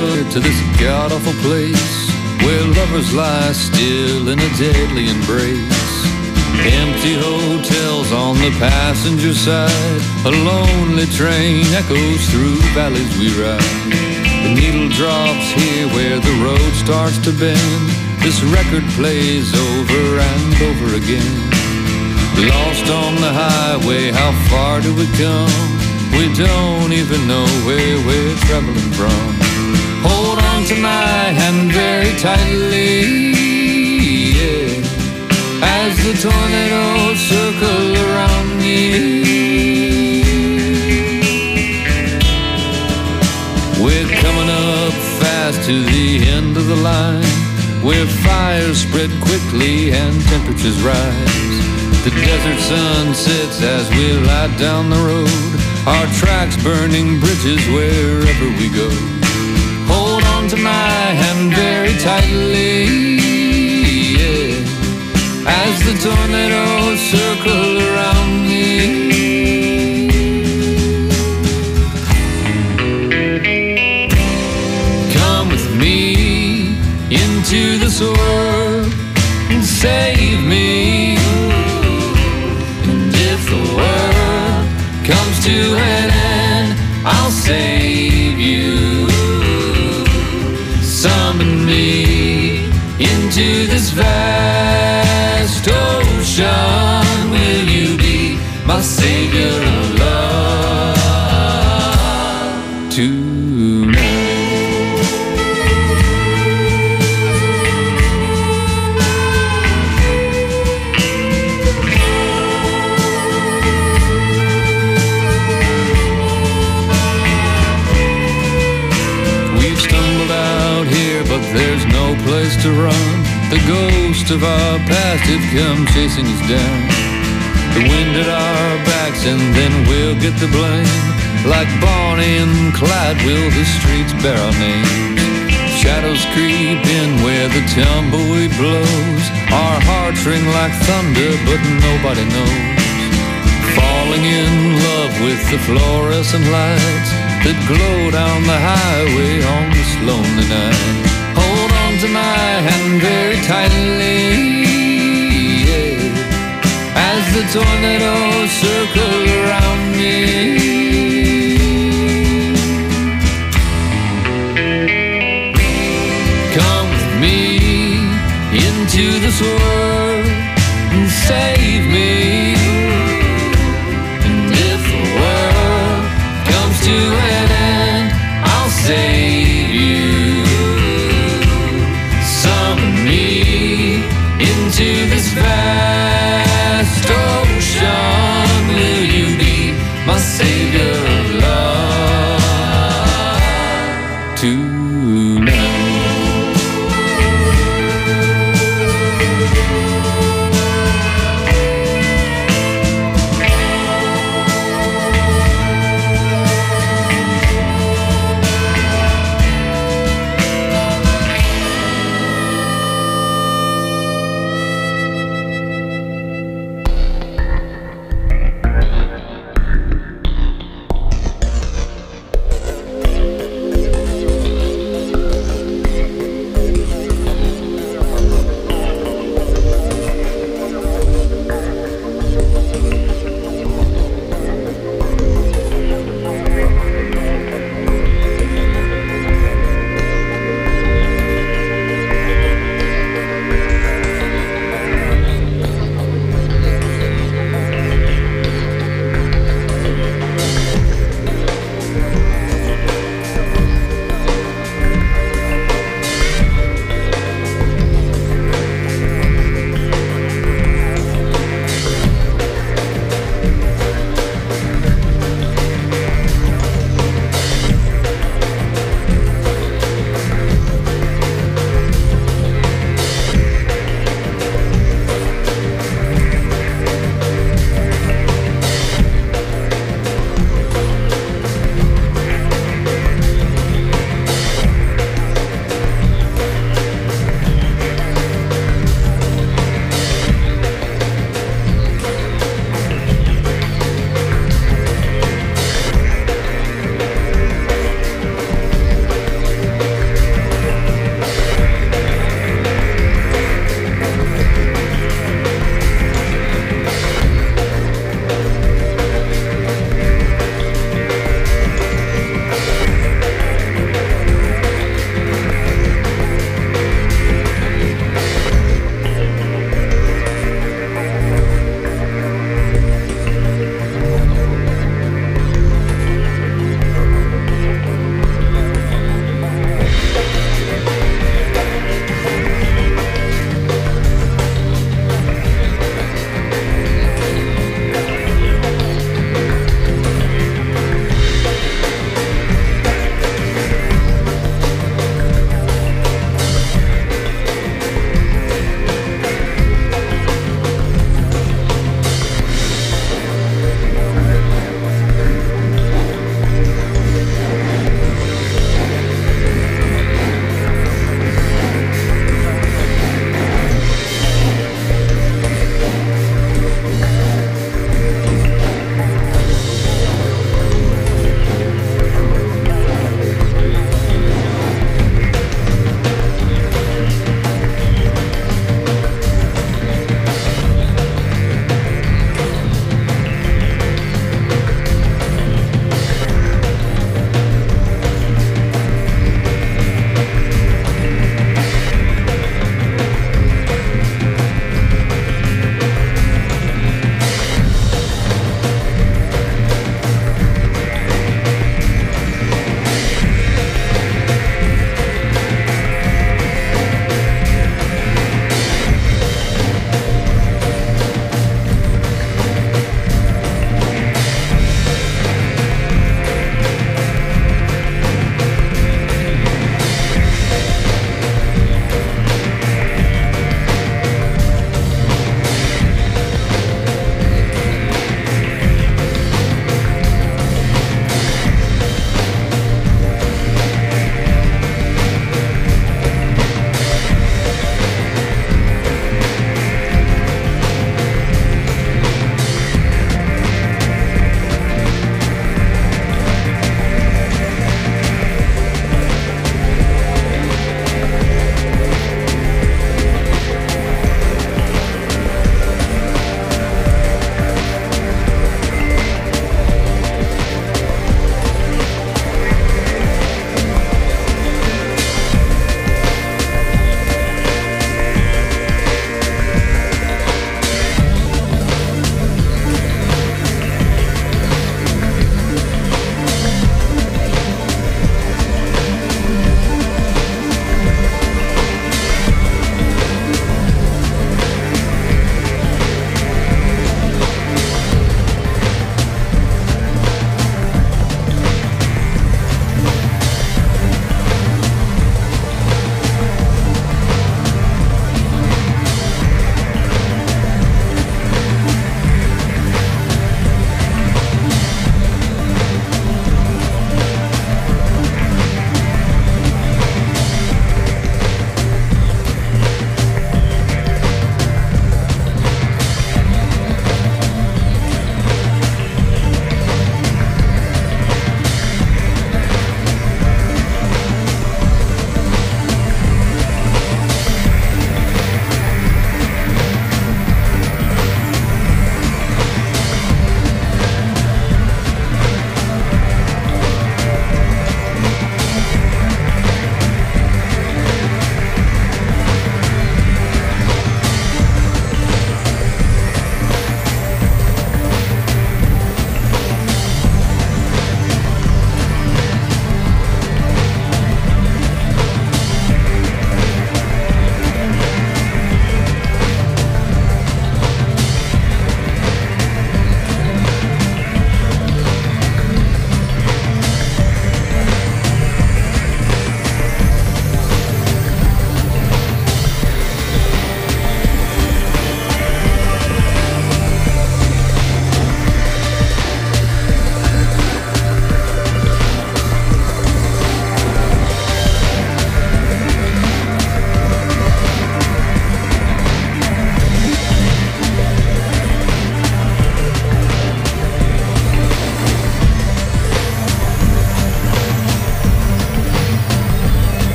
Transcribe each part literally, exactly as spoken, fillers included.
to this god-awful place where lovers lie still in a deadly embrace. Empty hotels on the passenger side, a lonely train echoes through valleys we ride. The needle drops here where the road starts to bend. This record plays over and over again. Lost on the highway, how far do we come? We don't even know where we're traveling from. Hold on to my hand very tightly, yeah, as the tornadoes circle around me. We're coming up fast to the end of the line, where fires spread quickly and temperatures rise. The desert sun sets as we light down the road, our tracks burning bridges wherever we go. Hold on to my hand very tightly, yeah, as the tornadoes circle around me. Come with me into this world and save me. And if the world comes to an end, I'll save you. Summon me into this vast ocean. Will you be my savior of love tonight? But there's no place to run. The ghost of our past have come chasing us down. The wind at our backs and then we'll get the blame. Like Bonnie and Clyde will the streets bear our names. Shadows creep in where the tumbleweed blows. Our hearts ring like thunder but nobody knows. Falling in love with the fluorescent lights that glow down the highway on this lonely night. Hold on to my hand very tightly, yeah, as the tornadoes circle around me. Come with me into this world and save me. And if the world comes to an end, I'll save you. Summon me into this vast ocean. Will you be my savior of love tonight?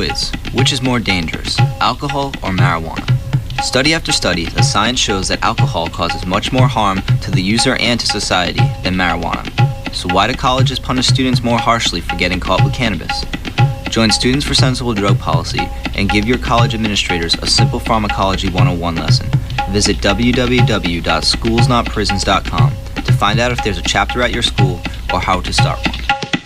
quiz. Which is more dangerous, alcohol or marijuana? Study after study, the science shows that alcohol causes much more harm to the user and to society than marijuana. So why do colleges punish students more harshly for getting caught with cannabis? Join Students for Sensible Drug Policy and give your college administrators a simple pharmacology one oh one lesson. Visit w w w dot schools not prisons dot com to find out if there's a chapter at your school or how to start one.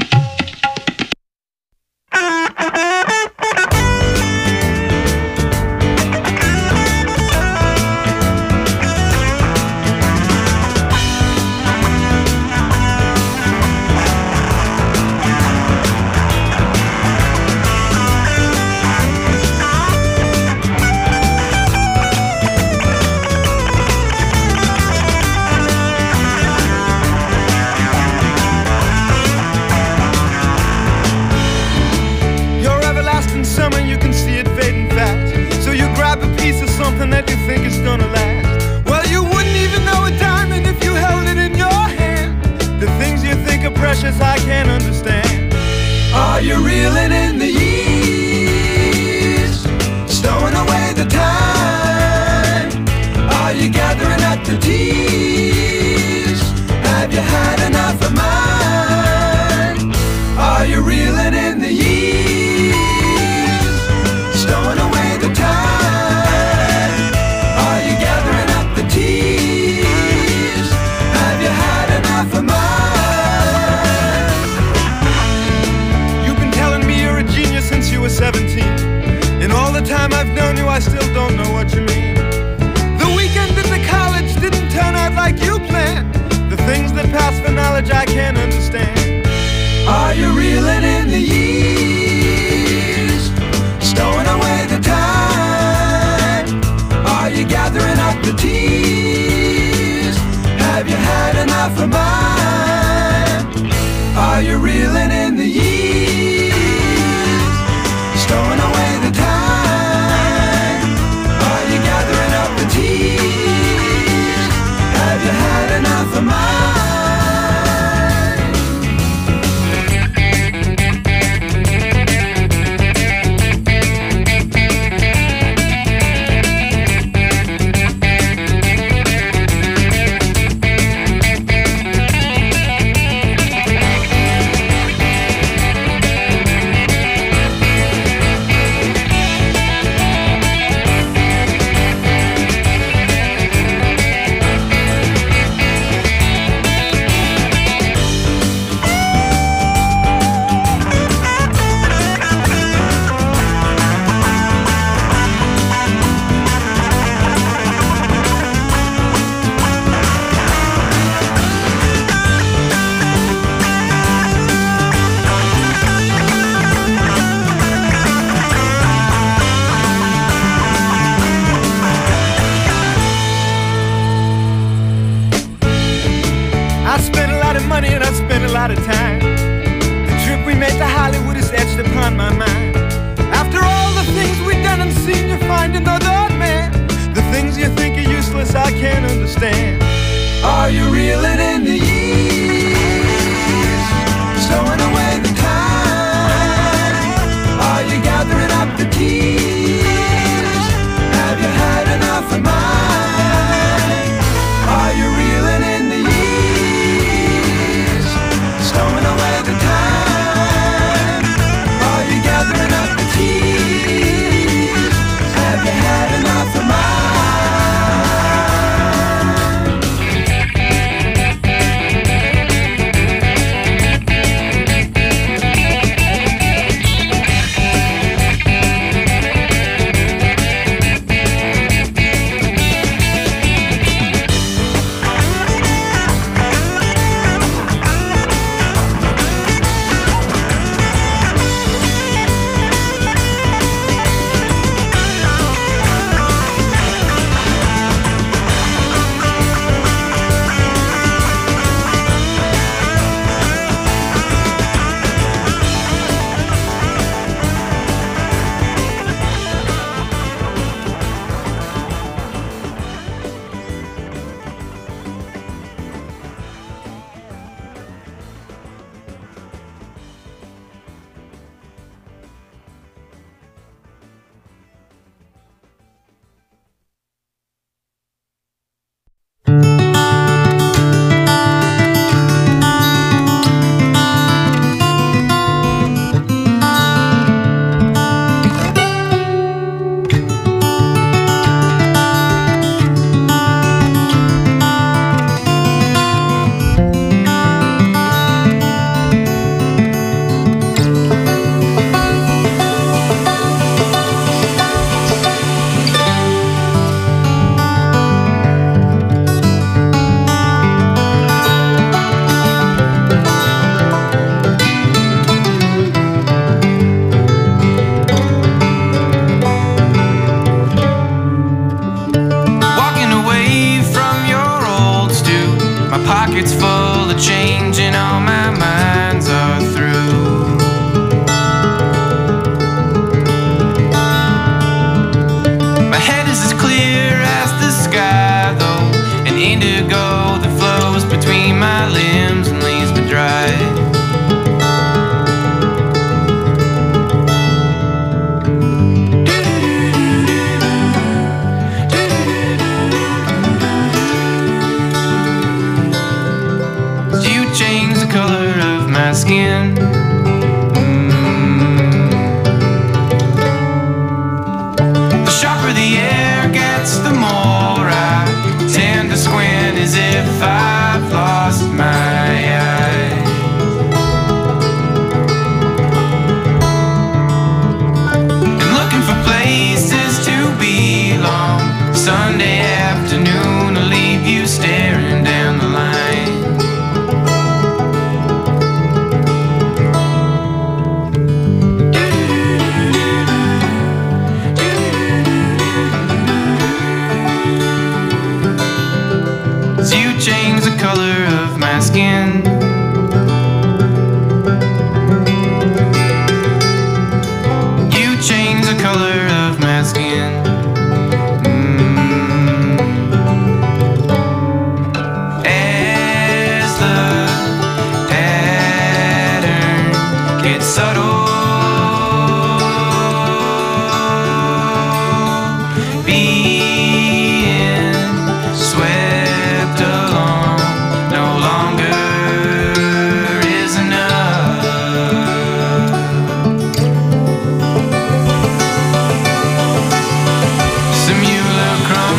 I can't understand. Are you reeling in the years, stowing away the time? Are you gathering up the tears? Have you had enough of mine? Are you reeling in the years, stowing away the time? Are you gathering up the tears? Have you had enough of mine? Since you were seventeen, and all the time I've known you I still don't know what you mean. The weekend at the college didn't turn out like you planned. The things that pass for knowledge I can't understand. Are you reeling in the years, stowing away the time? Are you gathering up the tears? Have you had enough of mine? Are you reeling in the years, stowing away the time? Are you gathering up the tears? Have you had enough of mine? Of time. The trip we made to Hollywood is etched upon my mind. After all the things we've done and seen, you're finding the odd man. The things you think are useless I can't understand. Are you reeling in the years, stowing away the time? Are you gathering up the tears? Have you had enough of mine? Are you reeling in the years, stowing away the time? Are you gathering up the tears? Have you had enough of mine? Pockets full of change and all my minds are through. My head is as clear as the sky though, an indigo that flows between my limbs and leaves me dry. Change the color of my skin. Mm. The sharper the air gets, the more I tend to squint as if I've lost my eyes. And looking for places to belong. Sunday afternoon, I'll leave you staring down the line. Change the color of my skin. You change the color of my skin. Mm. As the pattern gets subtle, being swept along no longer is enough. Simulacrum,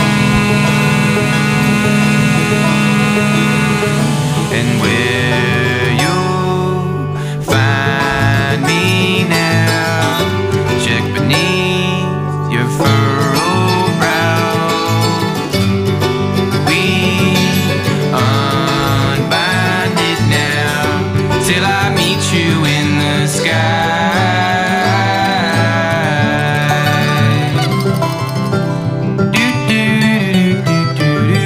and where you'll find me now, check beneath your furrowed brow. We unbind it now till I meet you in the sky. Do, do, do, do, do,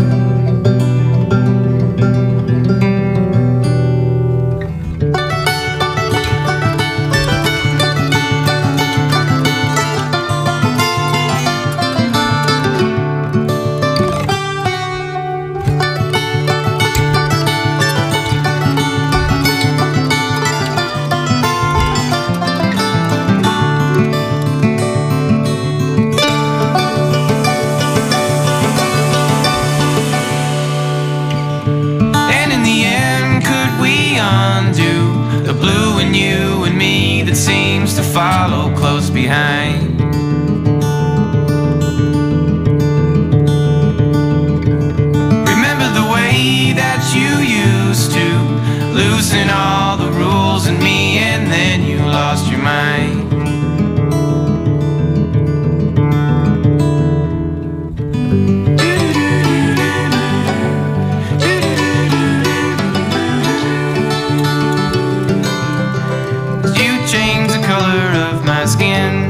and in the end, could we undo the blue in you and me that seems to follow close behind? Remember the way that you used to loosen all the rules in me and then you lost your mind. You change the color of my skin.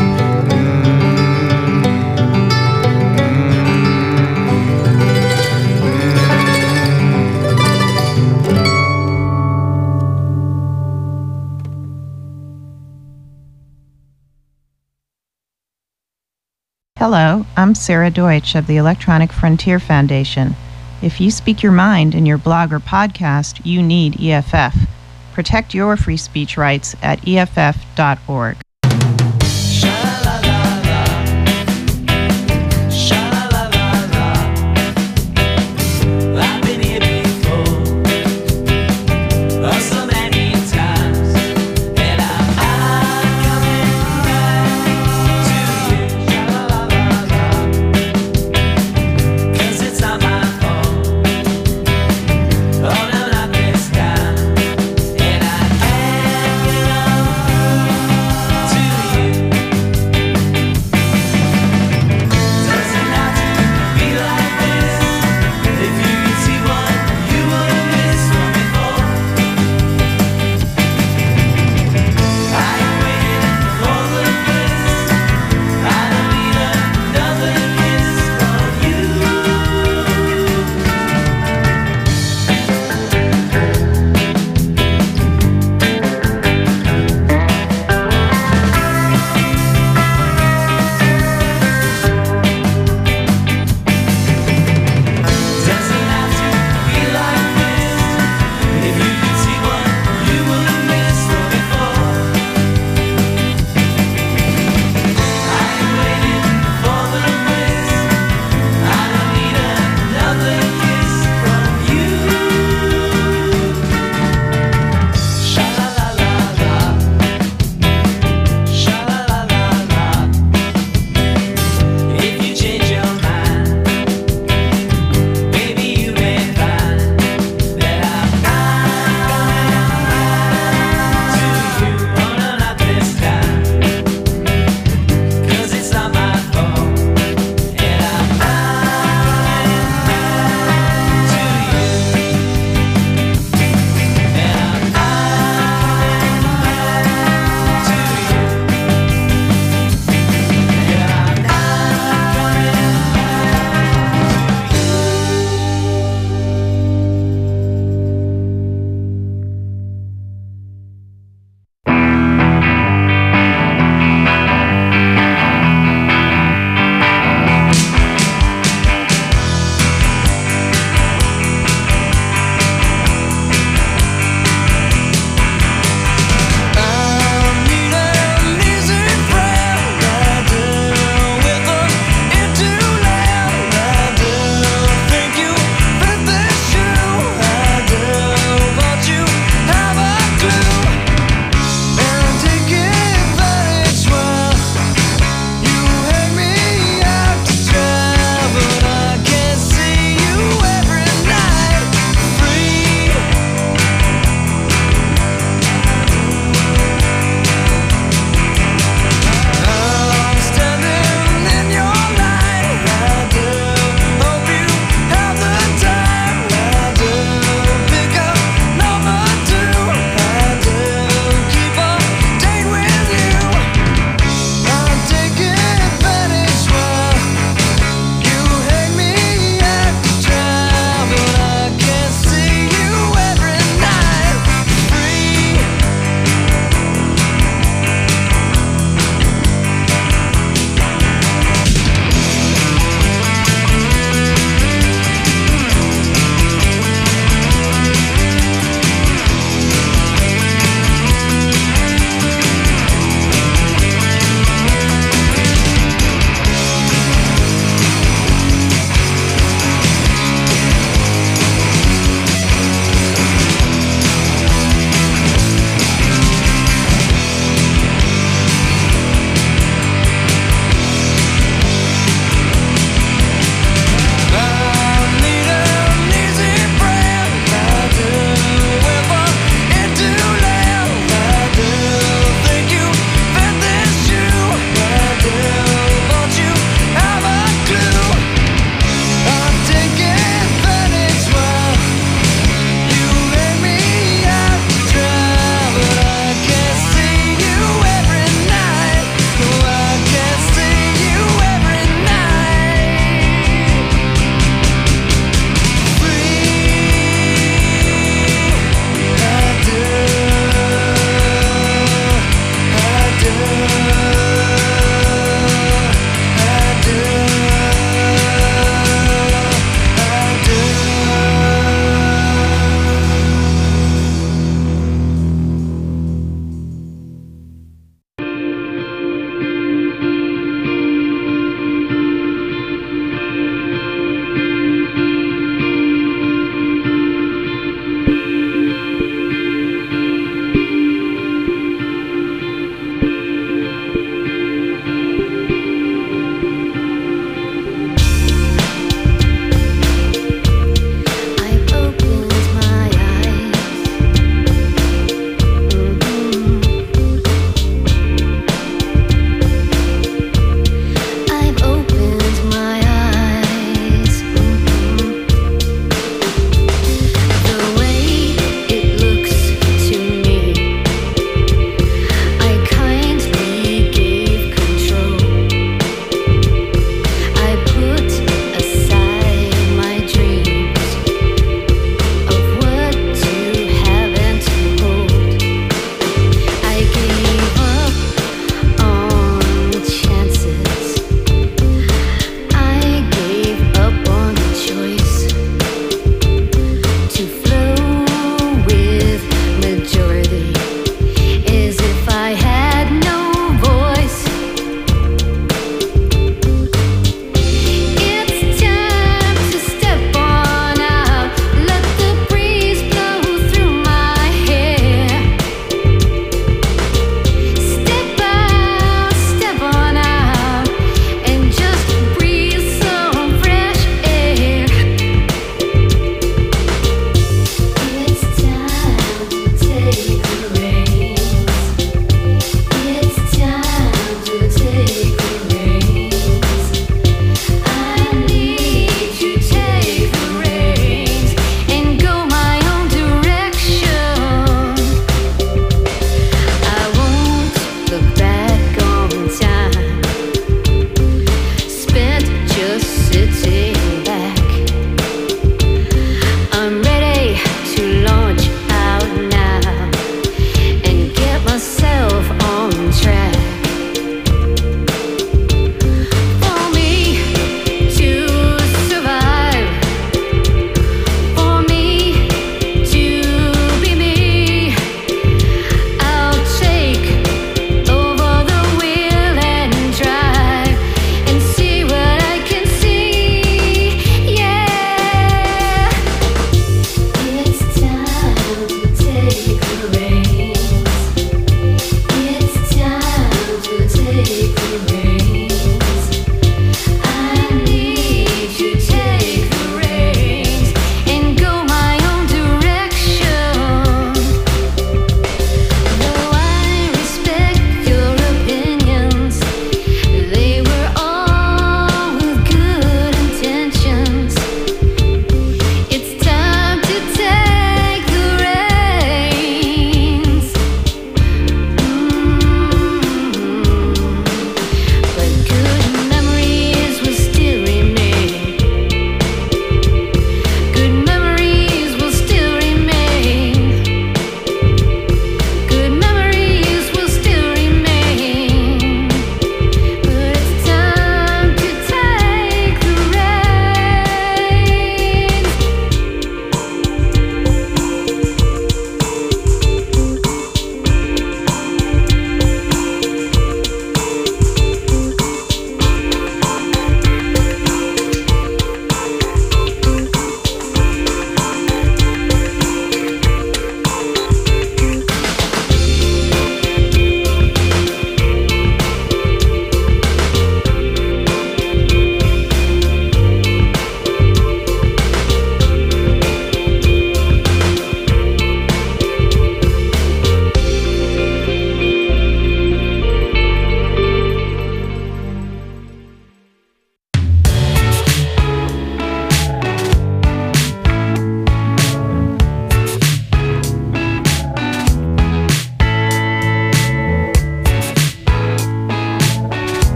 Hello, I'm Sarah Deutsch of the Electronic Frontier Foundation. If you speak your mind in your blog or podcast, you need E F F. Protect your free speech rights at E F F dot org.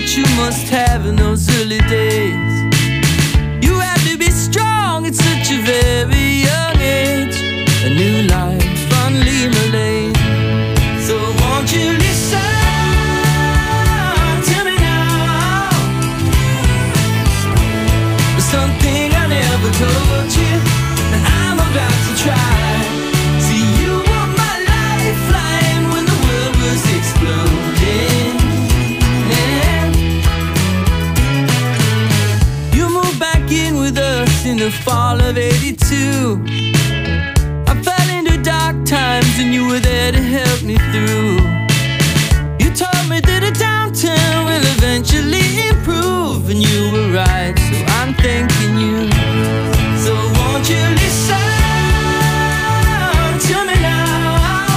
that you must have in those early days. You had to be strong at such a very young age. A new life on Lima Lane. So won't you listen to me now? There's something I never told you that I'm about to try. See, you were my lifeline when the world was exploding. Yeah. You moved back in with us in the fall of eighty-two. I fell into dark times and you were there to help me through. You told me that a downturn will eventually improve, and you were right, so I'm thanking you. So won't you listen to me now?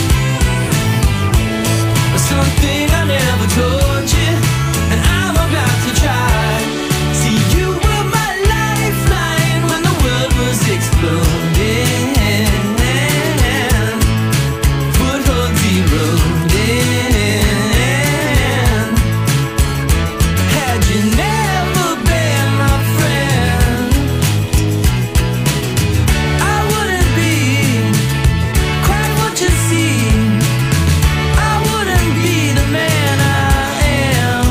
Something I never told you, and I'm about to try. See, you were my lifeline when the world was exploding. Footholds eroding. Had you never been my friend, I wouldn't be quite what you see. I wouldn't be the man I am.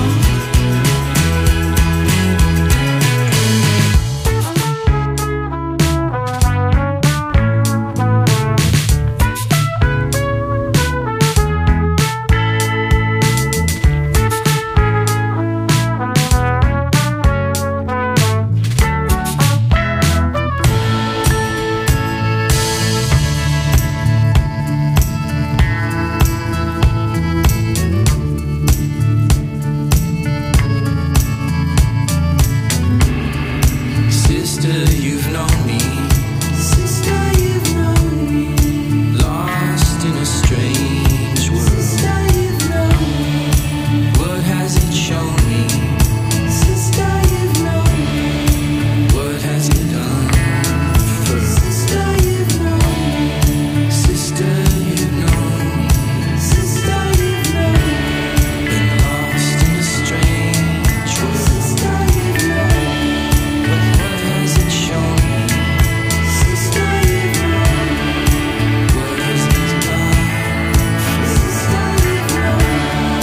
Sister, you've known me. Sister, you've known me. Lost in a strange world. Sister, you've known me. What has it shown me? Sister, you've known me. What has it done for? Sister, you've known me. Sister, you've known me. Sister, you've known me. Been lost in a strange world. Sister, you've known me. What, what has it shown me? Sister, you've known me. What has it done for? Sister, you've known me.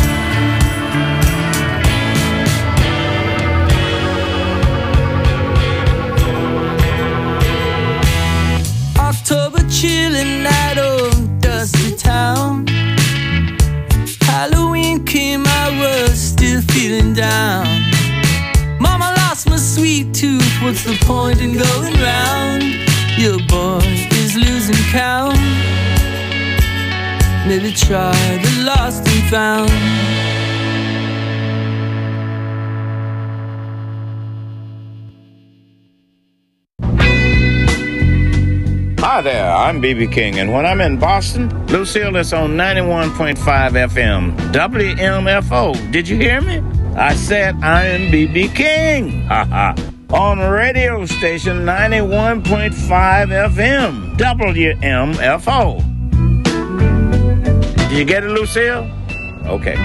October chilling night, oh, dusty town. Halloween came, I was still feeling down. Mama lost my sweet tooth, what's the point in going round? Your boy is losing count. Maybe try the lost and found. Hi there, I'm B B King, and when I'm in Boston, Lucille is on ninety-one point five F M, W M F O. Did you hear me? I said I am B B King. Ha ha. On radio station ninety-one point five F M, W M F O. Did you get it, Lucille? Okay.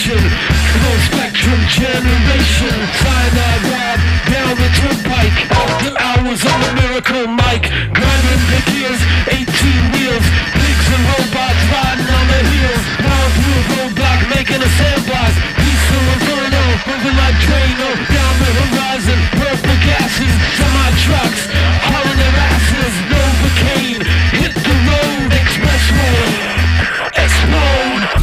nation. Full spectrum generation. Cyanide ride down the turnpike. After hours on the miracle mic. Grinding the gears, eighteen wheels. Pigs and robots riding on the heels. Power through a roadblock, making a sandblast. Peaceful inferno, moving like Drano. Down the horizon, purple gases. Semi-trucks, hauling their asses. Novocaine, hit the road, expressway. Explode.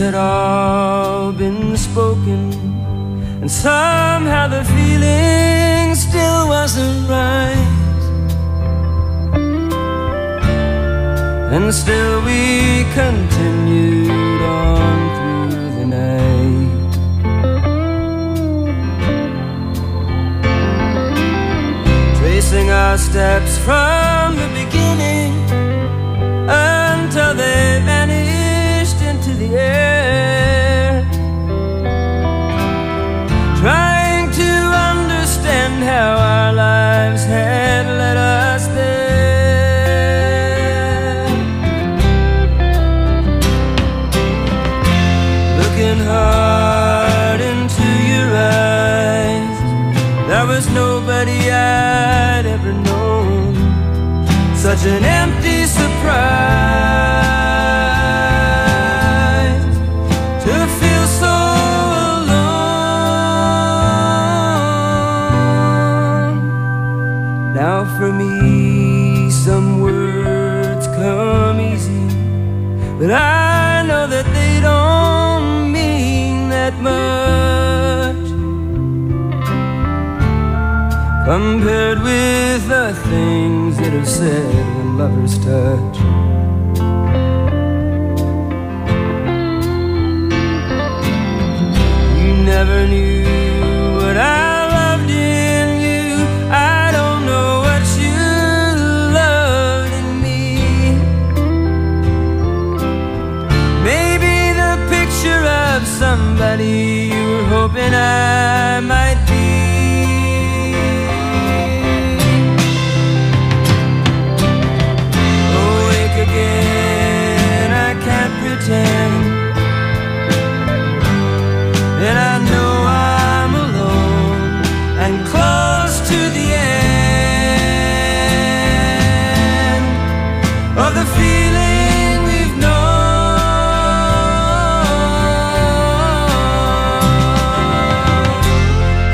had all been spoken, and somehow the feeling still wasn't right. And still we continued on through the night. Tracing our steps from the beginning until they vanished into the air, trying to understand how our lives had led us there. Looking hard into your eyes, there was nobody I'd ever known. Such an empty surprise to feel so alone. Now for me some words come easy, but I know that they don't mean that much compared with the things that are said when lovers touch. You never knew what I loved in you. I don't know what you loved in me. Maybe the picture of somebody you were hoping I might be. Again, I can't pretend, and I know I'm alone and close to the end of the feeling we've known.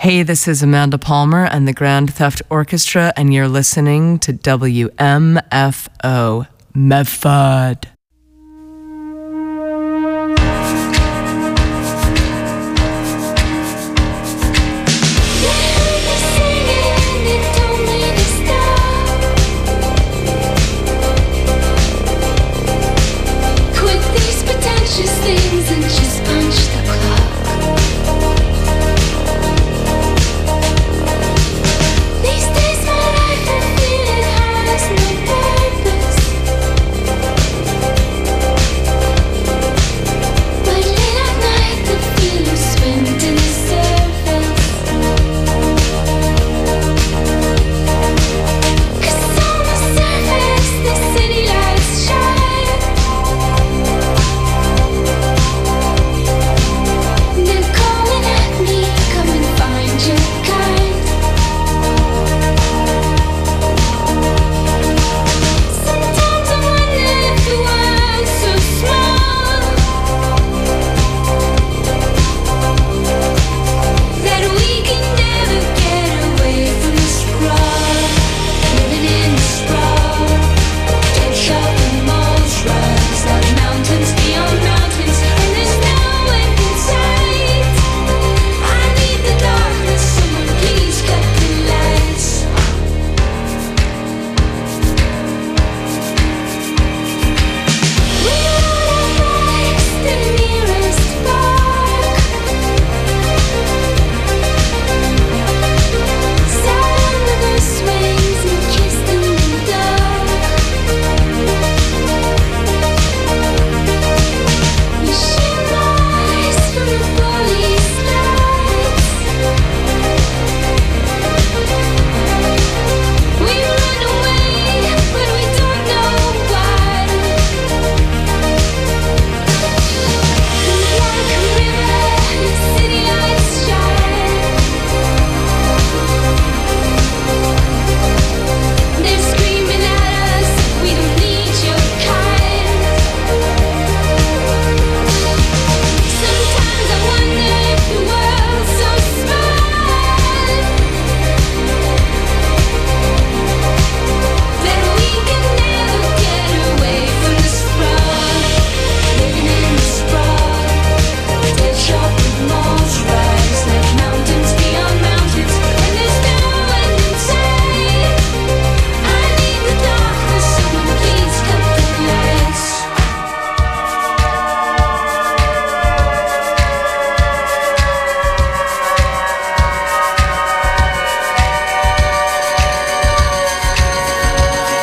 Hey, this is Amanda Palmer and the Grand Theft Orchestra, and you're listening to W M F O, Medford.